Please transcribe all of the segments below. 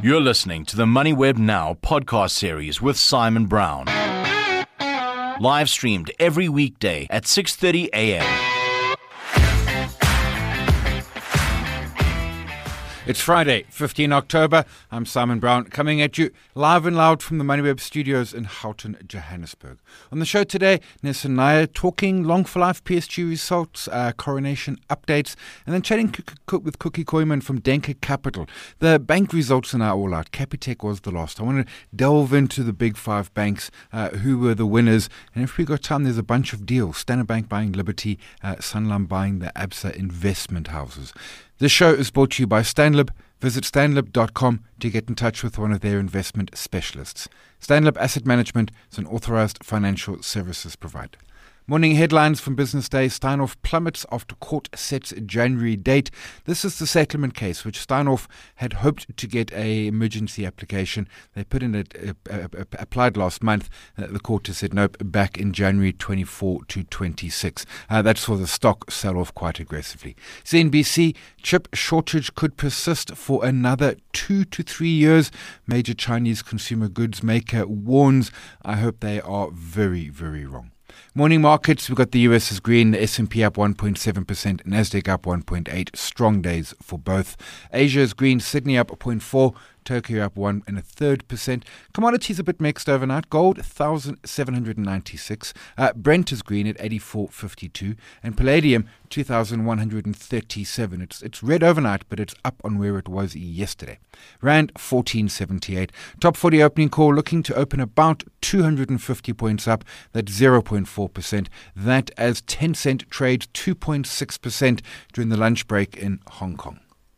You're listening to the MoneyWeb Now podcast series with Simon Brown. Live streamed every weekday at 6:30 a.m. It's Friday, 15 October. I'm Simon Brown, coming at you live and loud from the MoneyWeb studios in Houghton, Johannesburg. On the show today, Nelson Nair talking long for life PSG results, coronation updates, and then chatting with Cookie Koyman from Denker Capital. The bank results are now all out. Capitec was the last. I want to delve into the big five banks, who were the winners, and if we got time, there's a bunch of deals. Standard Bank buying Liberty, Sanlam buying the Absa investment houses. This show is brought to you by Stanlib. Visit stanlib.com to get in touch with one of their investment specialists. Stanlib Asset Management is an authorized financial services provider. Morning headlines from Business Day. Steinhoff plummets after court sets January date. This is the settlement case, which Steinhoff had hoped to get an emergency application. They put in applied last month. The court has said nope, back in January 24 to 26. That's for the stock sell off quite aggressively. CNBC, chip shortage could persist for another 2 to 3 years. Major Chinese consumer goods maker warns. I hope they are very, very wrong. Morning markets, we've got the US is green, the S&P up 1.7%, Nasdaq up 1.8%, strong days for both. Asia is green, Sydney up 0.4%, Tokyo up 1.33%. Commodities a bit mixed overnight. Gold, 1,796. Brent is green at 84.52. And palladium, 2,137. It's red overnight, but it's up on where it was yesterday. Rand, 14.78. Top 40 opening call looking to open about 250 points up. That's 0.4%. That as Tencent trades 2.6% during the lunch break in Hong Kong.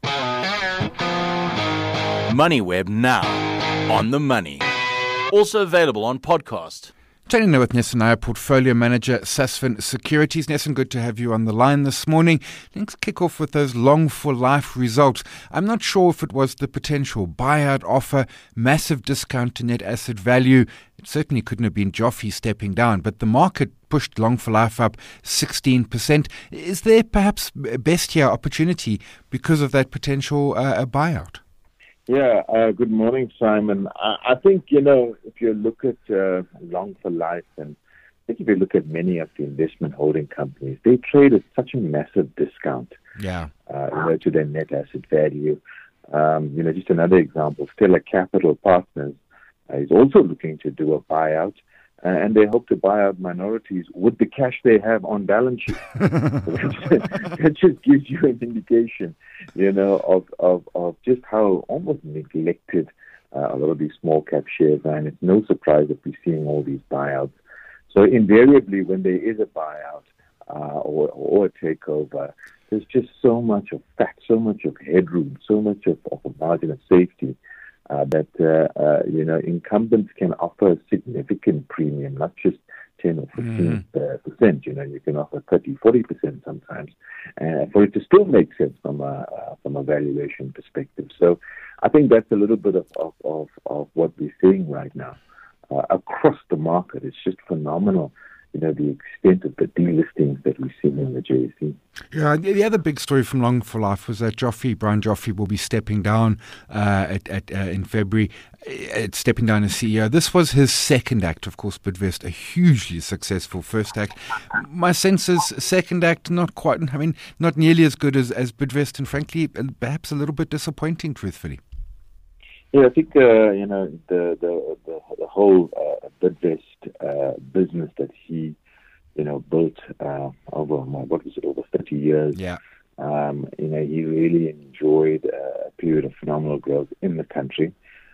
MoneyWeb Now, on the money. Also available on podcast. Chatting now with Nelson Nair, Portfolio Manager, Sasfin Securities. Nelson, good to have you on the line this morning. Let's kick off with those long for life results. I'm not sure if it was the potential buyout offer, massive discount to net asset value. It certainly couldn't have been Joffy stepping down, but the market pushed long for life up 16%. Is there perhaps best year opportunity because of that potential buyout? Yeah, good morning, Simon. I think, if you look at long for life, and I think if you look at many of the investment holding companies, they trade at such a massive discount to their net asset value. Just another example, Stellar Capital Partners is also looking to do a buyout, and they hope to buy out minorities with the cash they have on balance sheet. That just gives you an indication, of just how almost neglected a lot of these small cap shares are. And it's no surprise that we're seeing all these buyouts. So invariably, when there is a buyout or a takeover, there's just so much of fat, so much of headroom, so much of a margin of safety. That incumbents can offer a significant premium, not just 10 or 15%. You can offer 30, 40% sometimes, for it to still make sense from a valuation perspective. So I think that's a little bit of what we're seeing right now across the market. It's just phenomenal. The extent of the delistings that we've seen in the JSE. Yeah, the other big story from Long for Life was that Brian Joffrey will be stepping down in February, stepping down as CEO. This was his second act, of course, Bidvest, a hugely successful first act. My sense is second act, not nearly as good as Bidvest, and frankly, perhaps a little bit disappointing, truthfully. Yeah, I think the whole Bidvest business that he built over 30 years. Yeah. He really enjoyed a period of phenomenal growth in the country,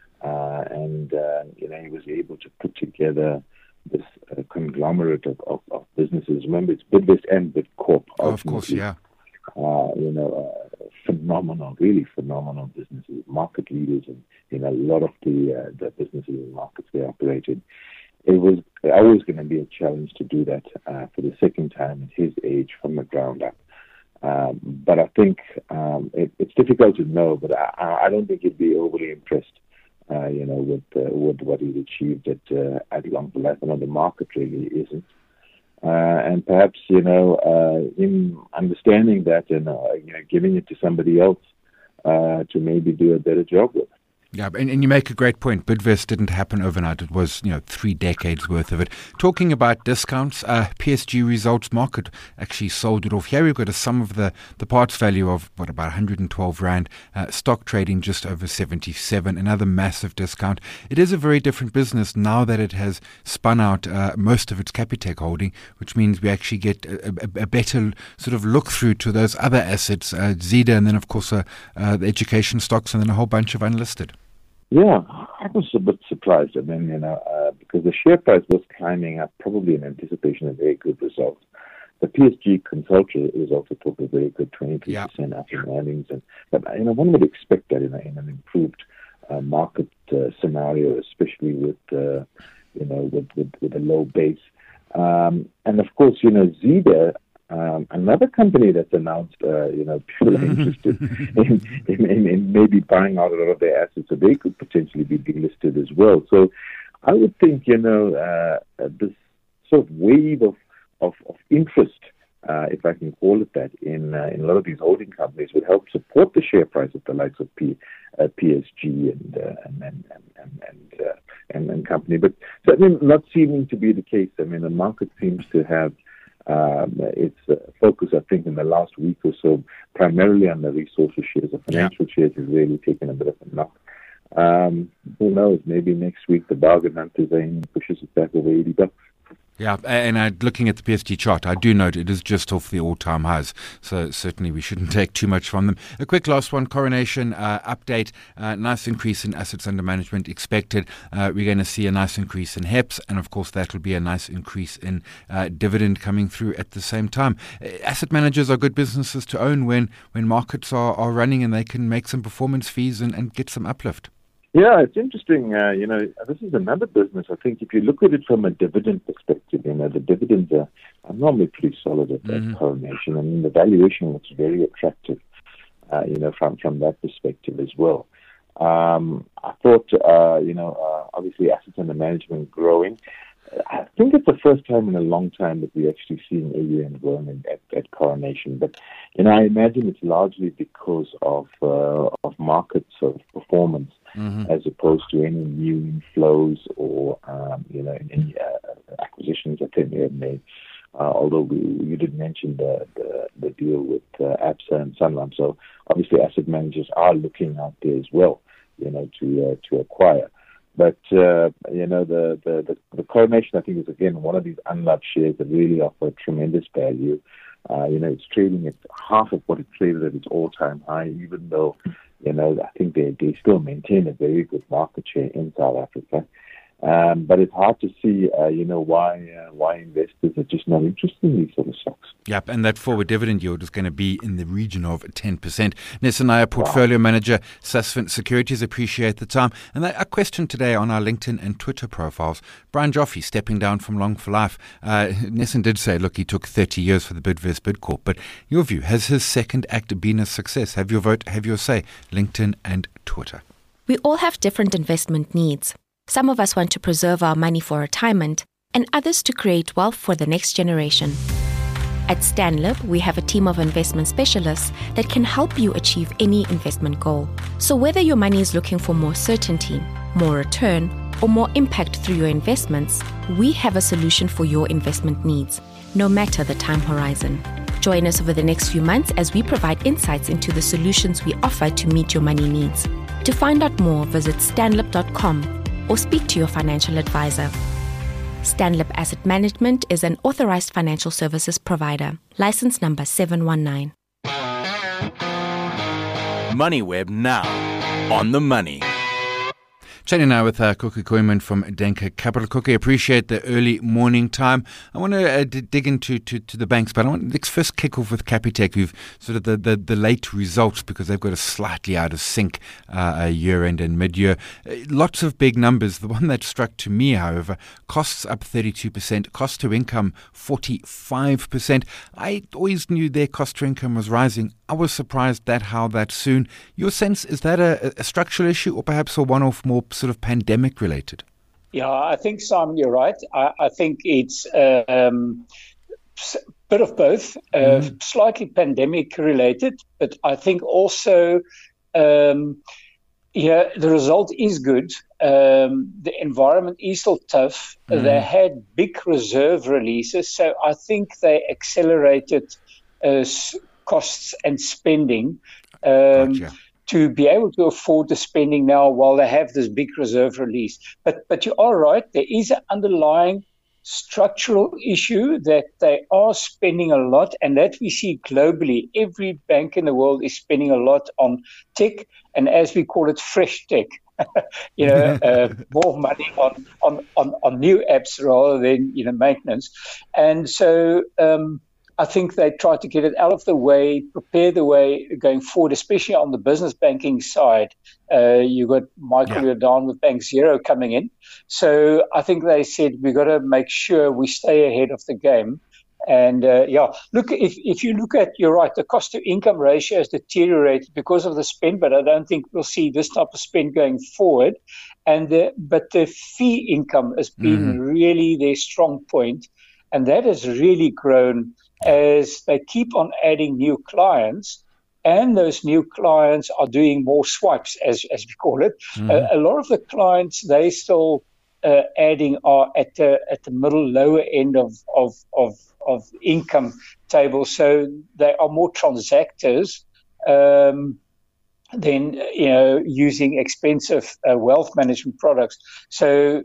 and he was able to put together this conglomerate of businesses. Remember, it's Bidvest and Bidcorp. Of course, yeah. Really phenomenal businesses, market leaders in a lot of the businesses and markets they operated. It was always going to be a challenge to do that for the second time at his age from the ground up. But I think it's difficult to know, but I don't think he'd be overly impressed, with what he's achieved at Long for Life. I know the market really isn't. And perhaps, him understanding that and, giving it to somebody else to maybe do a better job with. Yeah, and you make a great point. Bidvest didn't happen overnight. It was, 3 decades worth of it. Talking about discounts, PSG Results Market actually sold it off. Here we've got a sum of the parts value of, about 112 Rand, stock trading just over 77, another massive discount. It is a very different business now that it has spun out most of its Capitec holding, which means we actually get a better sort of look through to those other assets, Zeda, and then, of course, the education stocks, and then a whole bunch of unlisted. Yeah, I was a bit surprised. I mean, because the share price was climbing up, probably in anticipation of very good results. The PSG Consulting results took a very good 23% up in earnings, but one would expect that in an improved market scenario, especially with a low base. And of course, Zeda. Another company that's announced, people are interested in maybe buying out a lot of their assets, so they could potentially be delisted as well. So I would think, this sort of wave of interest, if I can call it that, in a lot of these holding companies would help support the share price of the likes of PSG and company. But certainly not seeming to be the case. I mean, the market seems to have its focus, I think, in the last week or so, primarily on the resources shares. The financial shares has really taken a bit of a knock. Who knows? Maybe next week the bargain hunters pushes it back over $80. Yeah, and looking at the PSG chart, I do note it is just off the all-time highs, so certainly we shouldn't take too much from them. A quick last one, Coronation update, nice increase in assets under management expected. We're going to see a nice increase in HEPS, and of course that will be a nice increase in dividend coming through at the same time. Asset managers are good businesses to own when markets are running and they can make some performance fees and get some uplift. Yeah, it's interesting. This is another business. I think if you look at it from a dividend perspective, the dividends are normally pretty solid at Coronation. I mean, the valuation looks very attractive, from that perspective as well. I thought, obviously assets under management growing. I think it's the first time in a long time that we're actually seeing AUM growing at Coronation. But, I imagine it's largely because of market sort of performance, as opposed to any new inflows or, any acquisitions that they may have made. Although you did mention the deal with ABSA and Sanlam. So obviously asset managers are looking out there as well, to acquire. But, the Coronation, I think, is, again, one of these unloved shares that really offer tremendous value. It's trading at half of what it traded at its all-time high, even though, I think they still maintain a very good market share in South Africa. But it's hard to see, why investors are just not interested in these sort of stocks. Yep, and that forward dividend yield is going to be in the region of 10%. Nessanaya, Portfolio Manager, Sasfin Securities, appreciate the time. And a question today on our LinkedIn and Twitter profiles. Brian Joffe stepping down from Long for Life. Nessan did say, look, he took 30 years for the Bidvest Bidcorp. But your view, has his second act been a success? Have your vote, have your say, LinkedIn and Twitter. We all have different investment needs. Some of us want to preserve our money for retirement, and others to create wealth for the next generation. At Stanlib, we have a team of investment specialists that can help you achieve any investment goal. So whether your money is looking for more certainty, more return, or more impact through your investments, we have a solution for your investment needs, no matter the time horizon. Join us over the next few months as we provide insights into the solutions we offer to meet your money needs. To find out more, visit stanlib.com or speak to your financial advisor. Stanlib Asset Management is an authorized financial services provider. License number 719. MoneyWeb now. On the money. Chatting now with Cookie Koeman from Denker Capital. Cookie, appreciate the early morning time. I want to dig into the banks, but let's first kick off with Capitec, who've sort of the late results because they've got a slightly out of sync year-end and mid-year. Lots of big numbers. The one that struck to me, however, costs up 32%, cost to income 45%. I always knew their cost to income was rising. I was surprised how that soon. Your sense, is that a structural issue or perhaps a one-off more sort of pandemic related? Yeah, I think, Simon, you're right. I think it's a bit of both, slightly pandemic related, but I think also Yeah, the result is good. The environment is still tough. They had big reserve releases, so I think they accelerated costs and spending Gotcha. to be able to afford the spending now while they have this big reserve release. But you are right, there is an underlying structural issue that they are spending a lot, and that we see globally. Every bank in the world is spending a lot on tech, and as we call it, fresh tech. More money on new apps rather than maintenance. And so I think they try to get it out of the way, prepare the way going forward, especially on the business banking side. You got Michael Jordan with Bank Zero coming in. So I think they said we've got to make sure we stay ahead of the game. And look, if you look at, you're right, the cost to income ratio has deteriorated because of the spend, but I don't think we'll see this type of spend going forward. But the fee income has been really their strong point, and that has really grown as they keep on adding new clients, and those new clients are doing more swipes, as we call it. A lot of the clients they still adding are at the lower end of income table, so they are more transactors than using expensive wealth management products. So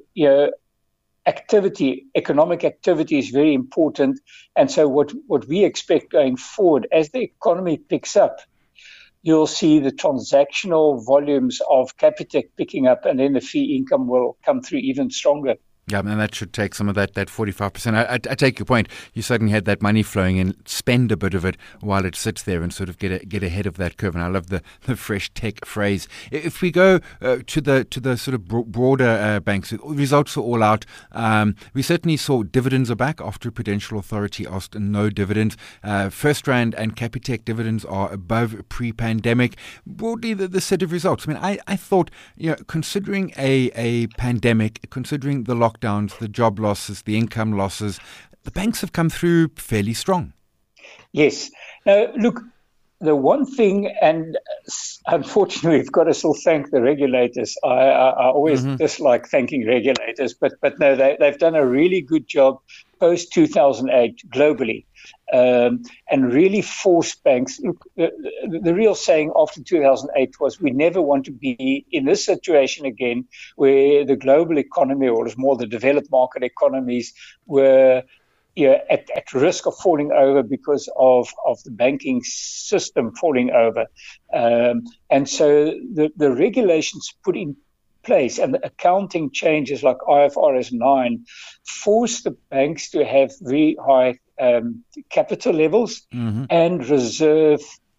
economic activity is very important, and so what we expect going forward, as the economy picks up, you'll see the transactional volumes of Capitec picking up, and then the fee income will come through even stronger. Yeah, and that should take some of that 45%. I take your point. You suddenly had that money flowing in, spend a bit of it while it sits there and sort of get ahead of that curve. And I love the fresh tech phrase. If we go to the sort of broader banks, results are all out. We certainly saw dividends are back after Prudential Authority asked no dividends. FirstRand and Capitec dividends are above pre-pandemic. Broadly, the set of results. I mean, I thought, considering a pandemic, considering the lockdowns, the job losses, the income losses, the banks have come through fairly strong. Yes. Now, look, the one thing, and unfortunately, we've got to still thank the regulators. I always dislike thanking regulators, but no, they've done a really good job post 2008 globally, and really forced banks. Look, the real saying after 2008 was, we never want to be in this situation again, where the global economy, or it was more the developed market economies, were at risk of falling over because of the banking system falling over. And so the regulations put in place and the accounting changes like IFRS 9 force the banks to have very high capital levels and reserve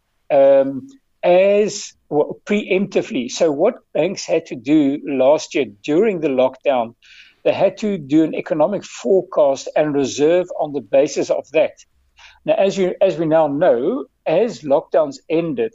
preemptively. So what banks had to do last year during the lockdown, they had to do an economic forecast and reserve on the basis of that. Now, as we now know, as lockdowns ended,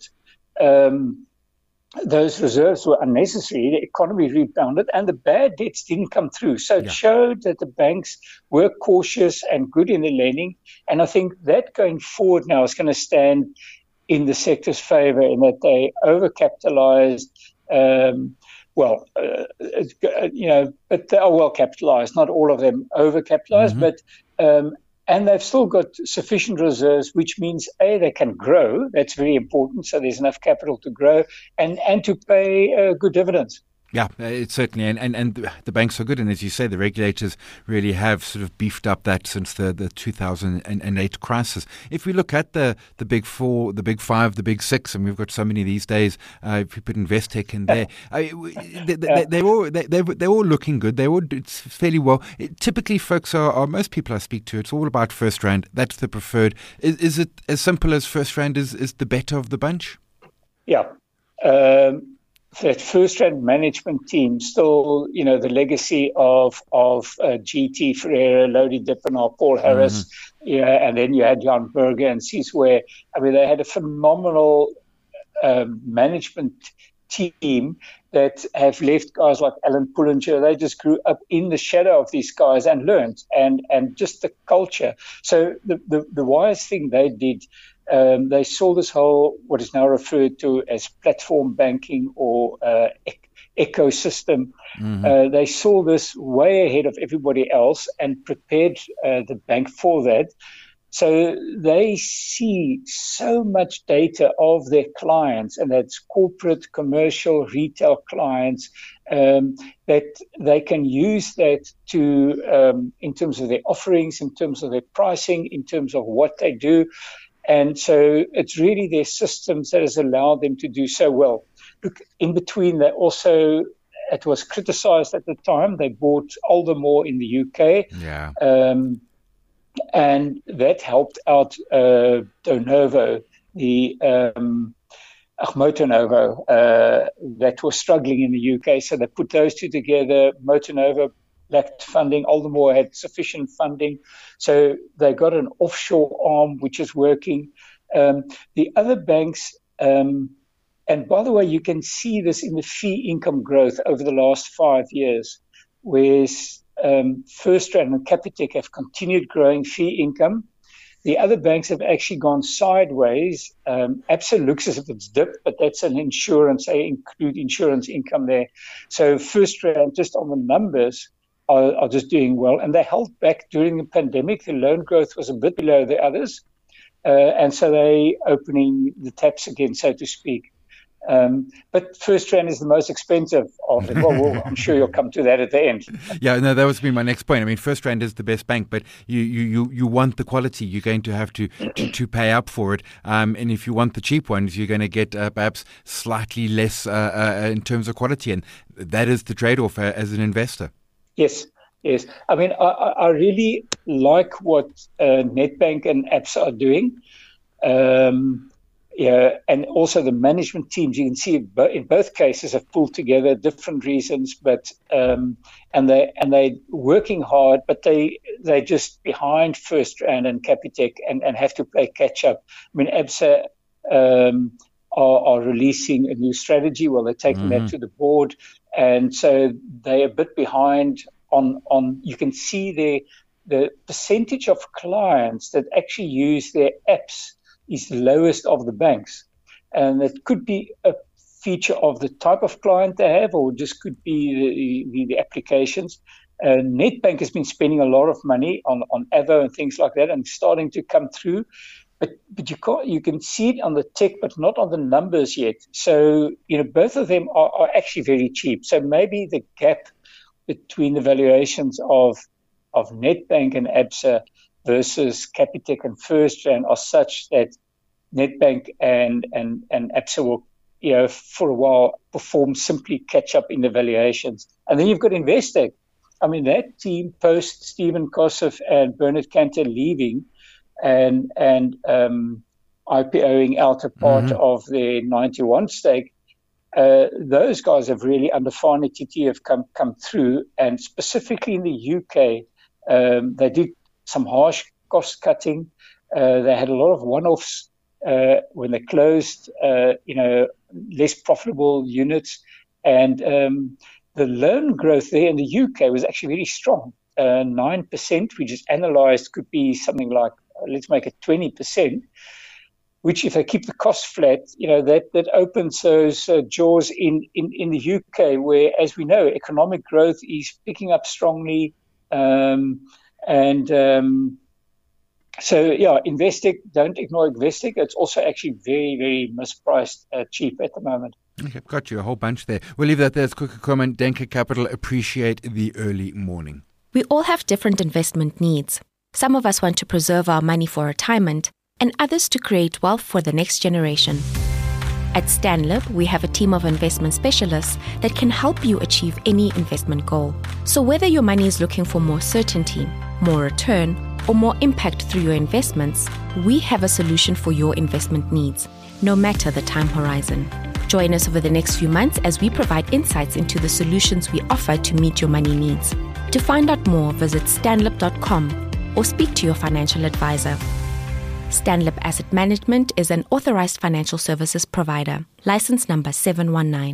those reserves were unnecessary. The economy rebounded, and the bad debts didn't come through. So it showed that the banks were cautious and good in the lending. And I think that going forward now is going to stand in the sector's favor, in that they overcapitalized. But they are well capitalized. Not all of them overcapitalized, but and they've still got sufficient reserves, which means they can grow. That's very important. So there's enough capital to grow and to pay good dividends. Yeah, it's certainly, and the banks are good, and as you say, the regulators really have sort of beefed up that since the 2008 crisis. If we look at the big four, the big five, the big six, and we've got so many these days, if we put Investec in there, they're all looking good. It's fairly well. Typically, folks are most people I speak to, it's all about FirstRand. That's the preferred. Is it as simple as FirstRand is the better of the bunch? Yeah. That FirstRand management team still, the legacy of GT Ferreira, Lodi Dippenaar, Paul Harris, and then you had Jan Berger and Ciswe. I mean, they had a phenomenal management team that have left guys like Alan Pullinger. They just grew up in the shadow of these guys and learned, and just the culture. So the wise thing they did, they saw this whole, what is now referred to as platform banking or ecosystem. They saw this way ahead of everybody else and prepared the bank for that. So they see so much data of their clients, and that's corporate, commercial, retail clients, that they can use that to, in terms of their offerings, in terms of their pricing, in terms of what they do. And so it's really their systems that has allowed them to do so well. Look, in between, they also, it was criticized at the time, they bought Aldermore in the UK. Yeah. And that helped out Motonovo, Motonovo, that was struggling in the UK. So they put those two together. Motonovo lacked funding. Aldermore had sufficient funding. So they got an offshore arm which is working. The other banks, and by the way, you can see this in the fee income growth over the last 5 years, whereas FirstRand and Capitec have continued growing fee income. The other banks have actually gone sideways. Absa looks as if it's dipped, but that's an insurance. They include insurance income there. So FirstRand, just on the numbers, are just doing well. And they held back during the pandemic. The loan growth was a bit below the others. And so they opening the taps again, so to speak. But FirstRand is the most expensive of them. Well, I'm sure you'll come to that at the end. Yeah, no, that was be my next point. I mean, FirstRand is the best bank, but you want the quality. You're going to have to pay up for it. And if you want the cheap ones, you're going to get perhaps slightly less in terms of quality. And that is the trade-off as an investor. Yes. I mean, I really like what Nedbank and Absa are doing. Yeah, and also the management teams, you can see in both cases have pulled together different reasons, but and they're working hard, but they're just behind FirstRand and Capitec and have to play catch up. I mean, Absa are releasing a new strategy. Well, they're taking that to the board, and so they're a bit behind on. You can see the percentage of clients that actually use their apps is the lowest of the banks. And it could be a feature of the type of client they have, or just could be the applications. Nedbank has been spending a lot of money on Avo and things like that, and starting to come through. But you can see it on the tech, but not on the numbers yet. So, both of them are actually very cheap. So maybe the gap between the valuations of Nedbank and Absa versus Capitec and FirstRand are such that Nedbank and Absa will, for a while, simply catch up in the valuations. And then you've got Investec. I mean, that team post Stephen Kossef and Bernard Cantor leaving and IPOing out a part of their 91 stake, those guys have really, under Fine TT, have come through. And specifically in the UK, they did some harsh cost cutting. They had a lot of one-offs when they closed, less profitable units. And the loan growth there in the UK was actually very strong. 9%, which is analyzed, could be something like, let's make it 20%, which if they keep the costs flat, that opens those jaws in the UK, where, as we know, economic growth is picking up strongly. So, Investec, don't ignore Investec. It's also actually very, very mispriced, cheap at the moment. Okay, got you a whole bunch there. We'll leave that there as quick a comment. Denker Capital, appreciate the early morning. We all have different investment needs. Some of us want to preserve our money for retirement, and others to create wealth for the next generation. At Stanlib, we have a team of investment specialists that can help you achieve any investment goal. So whether your money is looking for more certainty, more return, or more impact through your investments, we have a solution for your investment needs, no matter the time horizon. Join us over the next few months as we provide insights into the solutions we offer to meet your money needs. To find out more, visit stanlib.com or speak to your financial advisor. Stanlib Asset Management is an authorized financial services provider. License number 719.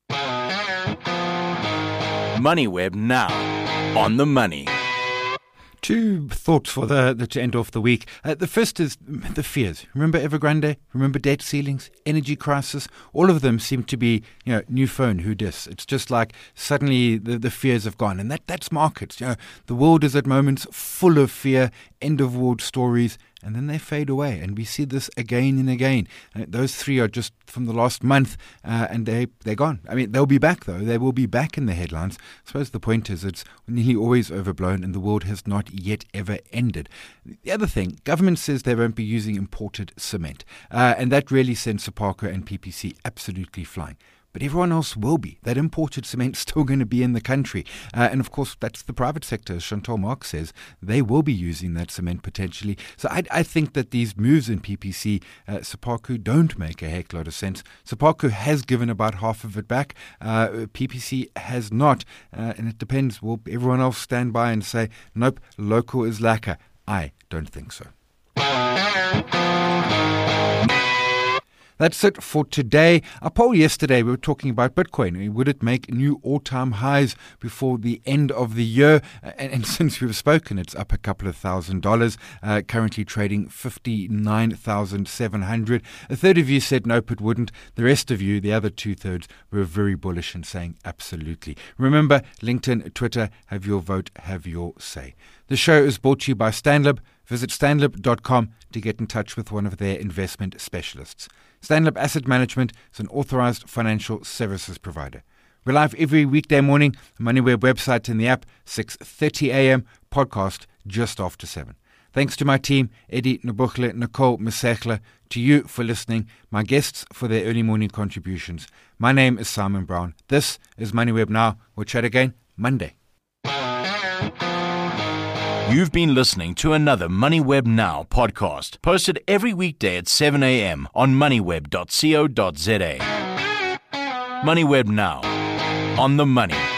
MoneyWeb now. On the money. Two thoughts for to end off the week. The first is the fears. Remember Evergrande? Remember debt ceilings, energy crisis? All of them seem to be, new phone, who dis? It's just like suddenly the fears have gone. And that's markets. The world is at moments full of fear, end of world stories, and then they fade away. And we see this again and again. Those three are just from the last month, and they're gone. I mean, they'll be back, though. They will be back in the headlines. I suppose the point is it's nearly always overblown, and the world has not yet ever ended. The other thing, government says they won't be using imported cement, and that really sends Sephaku and PPC absolutely flying. But everyone else will be. That imported cement's still going to be in the country. And of course, that's the private sector. As Chantal Marx says, they will be using that cement potentially. So I think that these moves in PPC, Sephaku don't make a heck lot of sense. Sephaku has given about half of it back. PPC has not. And it depends. Will everyone else stand by and say, nope, local is lacquer? I don't think so. That's it for today. Our poll yesterday, we were talking about Bitcoin. Would it make new all-time highs before the end of the year? And since we've spoken, it's up a couple of $1,000, currently trading 59,700. A third of you said nope, it wouldn't. The rest of you, the other two-thirds, were very bullish and saying absolutely. Remember, LinkedIn, Twitter, have your vote, have your say. The show is brought to you by Stanlib. Visit stanlib.com to get in touch with one of their investment specialists. Stanlib Asset Management is an authorized financial services provider. We're live every weekday morning, MoneyWeb website and the app, 6:30 a.m., podcast just after 7. Thanks to my team, Eddie Nobukhle, Nicole Mesechler, to you for listening, my guests for their early morning contributions. My name is Simon Brown. This is MoneyWeb Now. We'll chat again Monday. You've been listening to another MoneyWeb Now podcast, posted every weekday at 7 a.m. on moneyweb.co.za. MoneyWeb Now, on the money.